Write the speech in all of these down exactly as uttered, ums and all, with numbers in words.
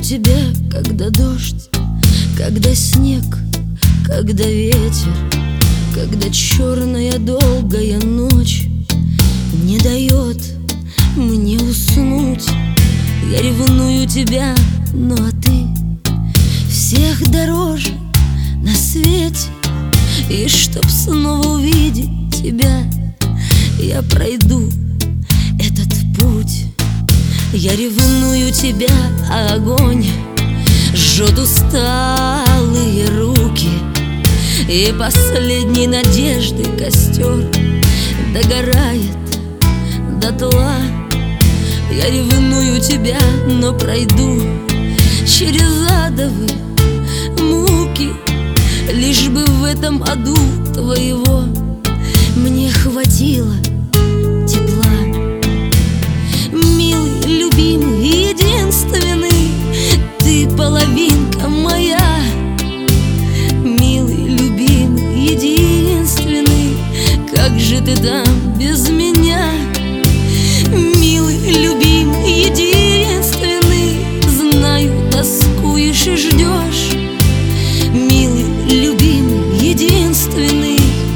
тебя, когда дождь, когда снег, когда ветер, когда черная долгая ночь не дает мне уснуть. Я ревную тебя, ну а ты всех дороже на свете. И чтоб снова увидеть тебя, я пройду этот путь. Я ревную тебя, а огонь жжет усталые руки, и последней надежды костер догорает дотла. Я ревную тебя, но пройду через адовые муки, лишь бы в этом аду твоего мне хватило тепла. Милый, любимый, единственный, ты половинка моя. Милый, любимый, единственный, как же ты там без меня? Милый, любимый, единственный, знаю, тоскуешь и ждешь. Милый, любимый, единственный.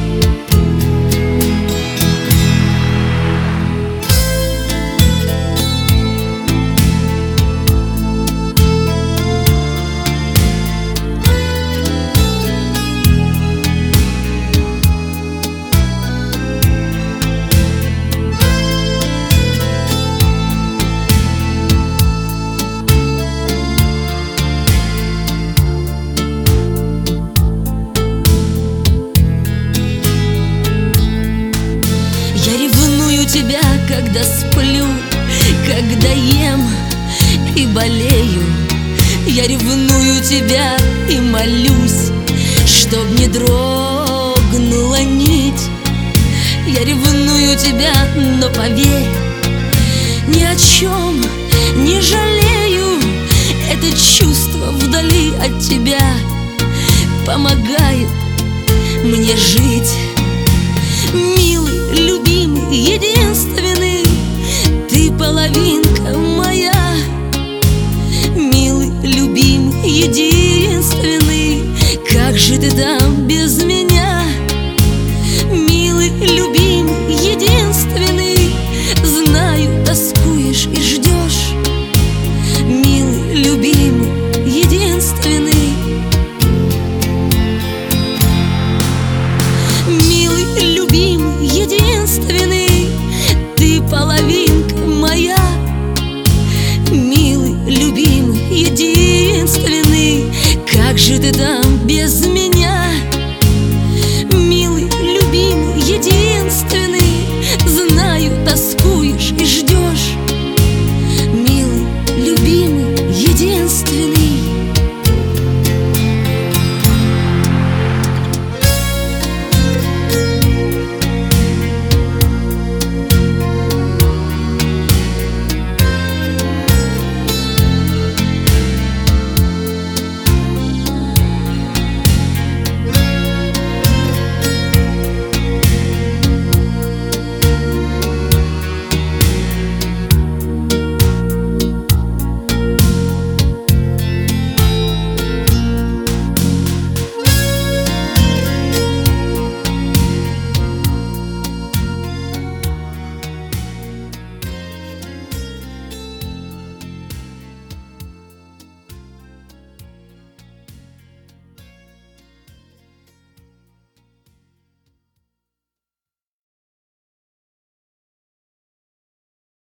Тебя, когда сплю, когда ем и болею. Я ревную тебя и молюсь, чтоб не дрогнула нить. Я ревную тебя, но поверь, ни о чем не жалею. Это чувство вдали от тебя помогает мне жить. Милый, любимый, единственный, ты половинка моя. Милый, любимый, единственный, как же ты там без меня? Милый, любимый, единственный, знаю, тоскуешь и ждешь. Милый, любимый, единственный. Милый, любимый, единственный, ты половинка моя. Милый, любимый, единственный, как же ты там